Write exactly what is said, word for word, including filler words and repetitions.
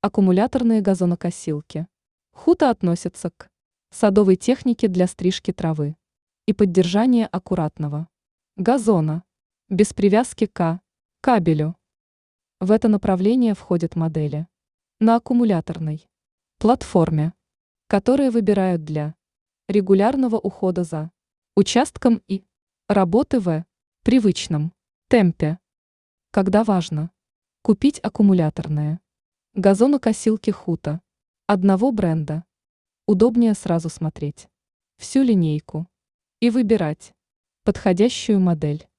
Аккумуляторные газонокосилки. Хута относится к садовой технике для стрижки травы и поддержания аккуратного газона, без привязки к кабелю. В это направление входят модели на аккумуляторной платформе, которые выбирают для регулярного ухода за участком и работы в привычном темпе. Когда важно купить аккумуляторные газонокосилки Хута одного бренда, удобнее сразу смотреть всю линейку и выбирать подходящую модель.